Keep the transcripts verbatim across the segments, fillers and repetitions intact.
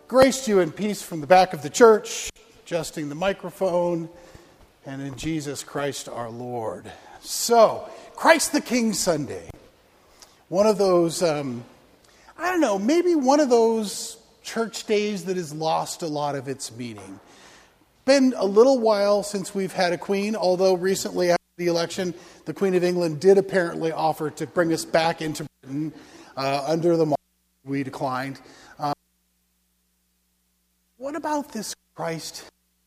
Grace to you and peace from the back of the church, adjusting the microphone, and in Jesus Christ our Lord. So, Christ the King Sunday. One of those, um, I don't know, maybe one of those church days that has lost a lot of its meaning. Been a little while since we've had a queen, although recently after the election, the Queen of England did apparently offer to bring us back into Britain uh, under the monarchy. We declined. Um, what about this Christ?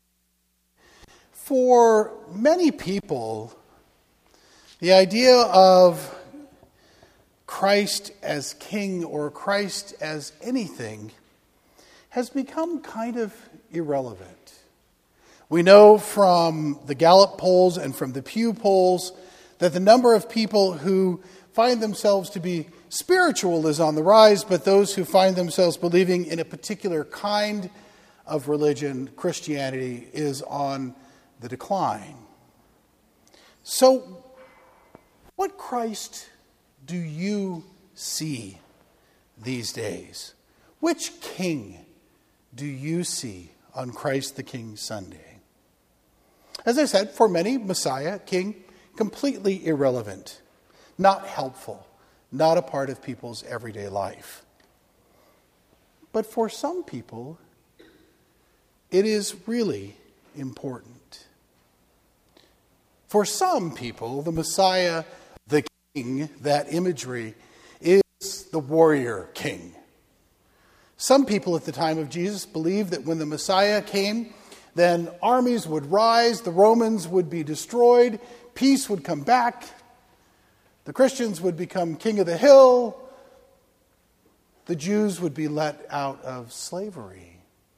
For many people, the idea of Christ as king or Christ as anything has become kind of irrelevant. We know from the Gallup polls and from the Pew polls that the number of people who find themselves to be spiritual is on the rise, but those who find themselves believing in a particular kind of religion, Christianity, is on the decline. So, what Christ do you see these days? Which king do you see on Christ the King Sunday? As I said, for many, Messiah, king, completely irrelevant, not helpful, not a part of people's everyday life. But for some people, it is really important. For some people, the Messiah, the king, that imagery, is the warrior king. Some people at the time of Jesus believed that when the Messiah came, then armies would rise, the Romans would be destroyed, peace would come back, the Christians would become king of the hill, the Jews would be let out of slavery.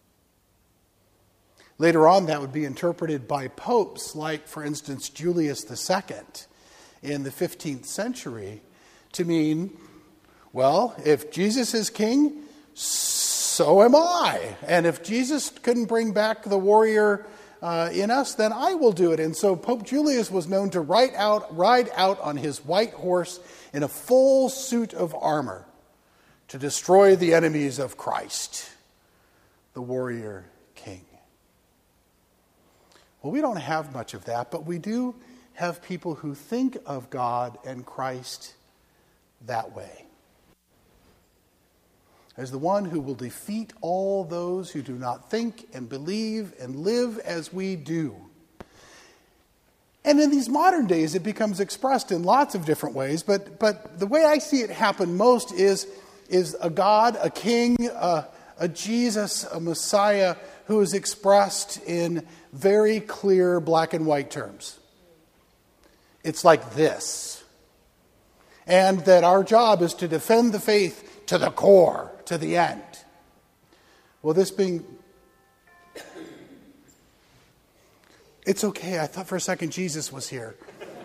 Later on, that would be interpreted by popes like, for instance, Julius the Second in the fifteenth century to mean, well, if Jesus is king, so am I. And if Jesus couldn't bring back the warrior uh, in us, then I will do it. And so Pope Julius was known to ride out, ride out on his white horse in a full suit of armor to destroy the enemies of Christ, the warrior king. Well, we don't have much of that, but we do have people who think of God and Christ that way. As the one who will defeat all those who do not think and believe and live as we do. And in these modern days, it becomes expressed in lots of different ways, but but the way I see it happen most is, is a God, a king, a, a Jesus, a Messiah who is expressed in very clear black and white terms. It's like this. And that our job is to defend the faith to the core, to the end. Well, this being... It's okay. I thought for a second Jesus was here.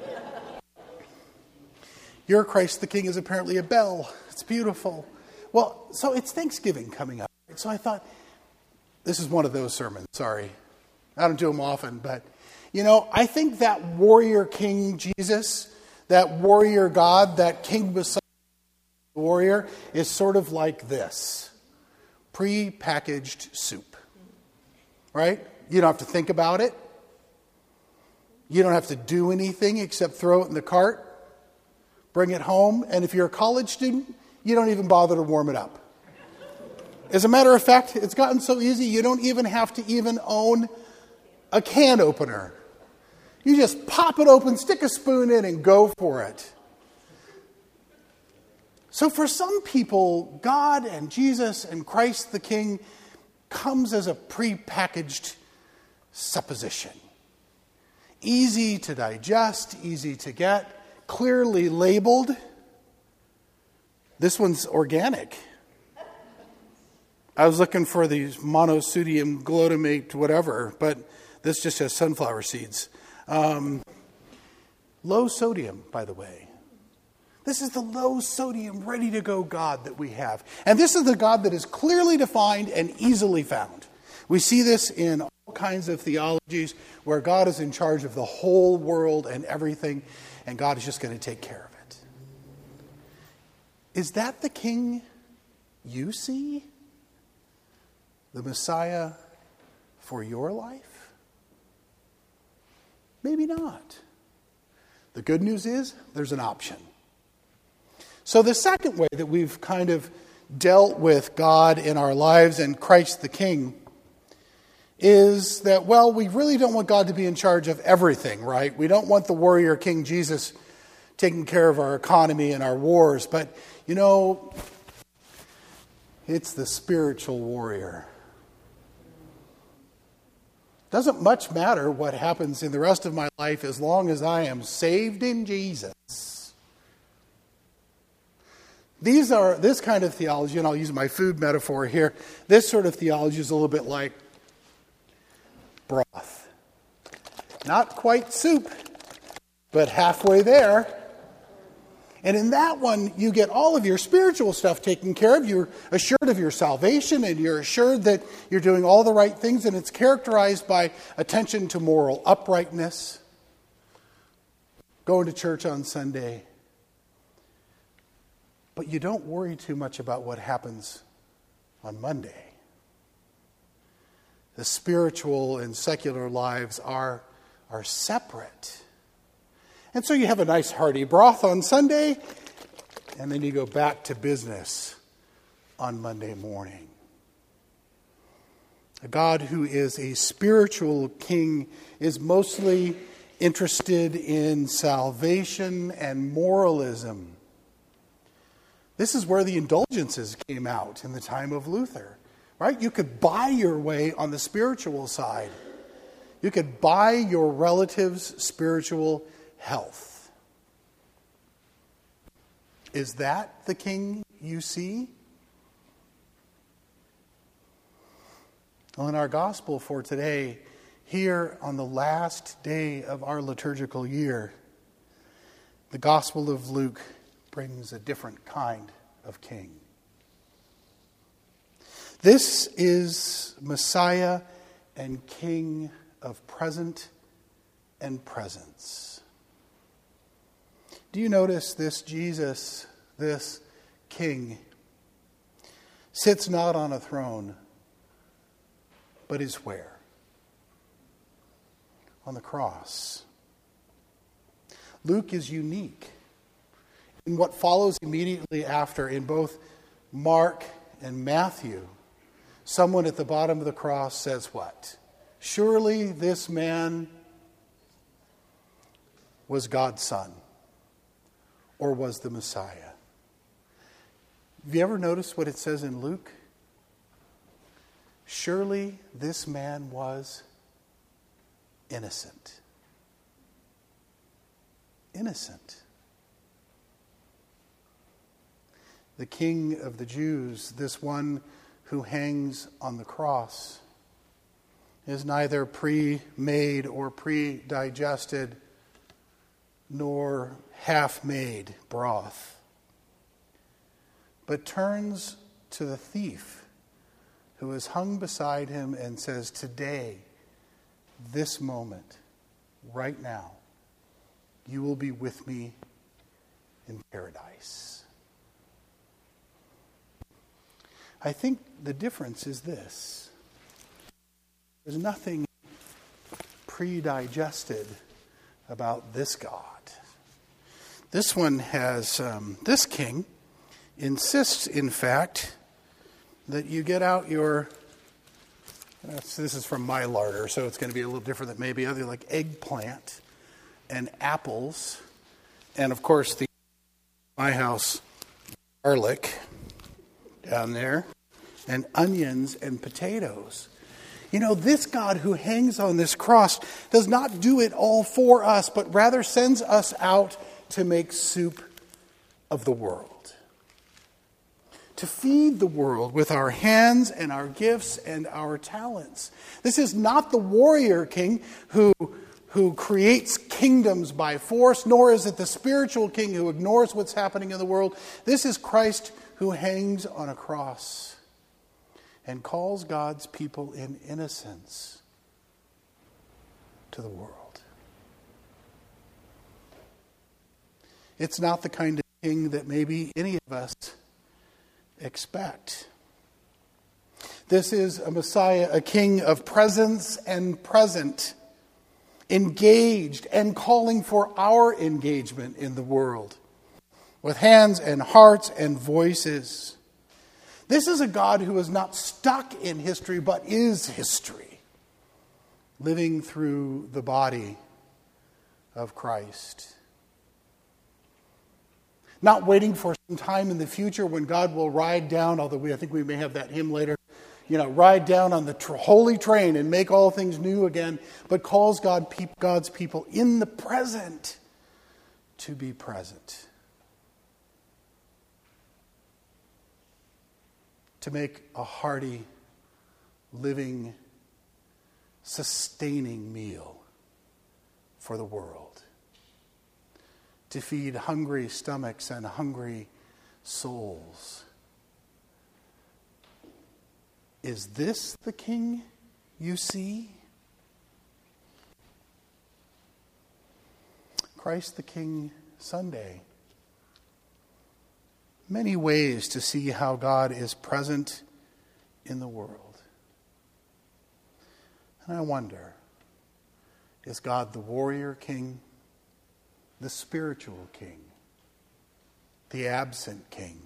Your Christ the King is apparently a bell. It's beautiful. Well, so it's Thanksgiving coming up. So I thought, this is one of those sermons, sorry. I don't do them often, but, you know, I think that warrior King Jesus, that warrior God, that King Messiah, warrior, is sort of like this. Pre-packaged soup. Right? You don't have to think about it. You don't have to do anything except throw it in the cart, bring it home, and if you're a college student, you don't even bother to warm it up. As a matter of fact, it's gotten so easy, you don't even have to even own a can opener. You just pop it open, stick a spoon in, and go for it. So for some people, God and Jesus and Christ the King comes as a prepackaged supposition. Easy to digest, easy to get, clearly labeled. This one's organic. I was looking for these monosodium glutamate whatever, but this just has sunflower seeds. Um, low sodium, by the way. This is the low sodium, ready to go God that we have. And this is the God that is clearly defined and easily found. We see this in all kinds of theologies where God is in charge of the whole world and everything, and God is just going to take care of it. Is that the king you see? the Messiah for your life? Maybe not. The good news is there's an option. So the second way that we've kind of dealt with God in our lives and Christ the King is that, well, we really don't want God to be in charge of everything, right? We don't want the warrior King Jesus taking care of our economy and our wars. But, you know, it's the spiritual warrior. Doesn't much matter what happens in the rest of my life as long as I am saved in Jesus. These are this kind of theology, and I'll use my food metaphor here. This sort of theology is a little bit like broth. Not quite soup, but halfway there. And in that one, you get all of your spiritual stuff taken care of. You're assured of your salvation, and you're assured that you're doing all the right things, and it's characterized by attention to moral uprightness, going to church on Sunday. But you don't worry too much about what happens on Monday. The spiritual and secular lives are, are separate. And so you have a nice hearty broth on Sunday, and then you go back to business on Monday morning. A God who is a spiritual king is mostly interested in salvation and moralism. This is where the indulgences came out in the time of Luther, right? You could buy your way on the spiritual side. You could buy your relative's spiritual health. Is that the king you see? Well, in our gospel for today, here on the last day of our liturgical year, the Gospel of Luke brings a different kind of king. This is Messiah and King of present and presence. Do you notice this Jesus, this King, sits not on a throne, but is where? On the cross. Luke is unique in what follows immediately after in both Mark and Matthew. Someone at the bottom of the cross says what? Surely this man was God's son, or was the Messiah. Have you ever noticed what it says in Luke? Surely this man was innocent. Innocent. The King of the Jews, this one who hangs on the cross, is neither pre-made or pre-digested nor half-made broth, but turns to the thief who is hung beside him and says, today, this moment, right now, you will be with me in paradise. I think the difference is this. There's nothing pre-digested about this God. This one has, um, this king insists, in fact, that you get out your, this is from my larder, so it's going to be a little different than maybe other, like eggplant and apples, and of course the my house garlic down there, and onions and potatoes. You know, this God who hangs on this cross does not do it all for us, but rather sends us out to make soup of the world. To feed the world with our hands and our gifts and our talents. This is not the warrior king who, who creates kingdoms by force, nor is it the spiritual king who ignores what's happening in the world. This is Christ who hangs on a cross and calls God's people in innocence to the world. It's not the kind of king that maybe any of us expect. This is a Messiah, a king of presence and present, engaged and calling for our engagement in the world, with hands and hearts and voices. This is a God who is not stuck in history, but is history, living through the body of Christ. Not waiting for some time in the future when God will ride down, although we, I think we may have that hymn later, you know, ride down on the tr- holy train and make all things new again, but calls God, pe- God's people in the present to be present. To make a hearty, living, sustaining meal for the world. To feed hungry stomachs and hungry souls. Is this the King you see? Christ the King Sunday. Many ways to see how God is present in the world. And I wonder, is God the warrior king, the spiritual king, the absent king?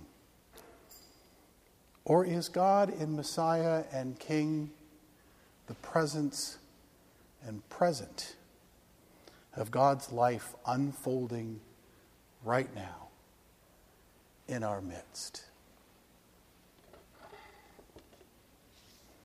Or is God in Messiah and King the presence and present of God's life unfolding right now in our midst?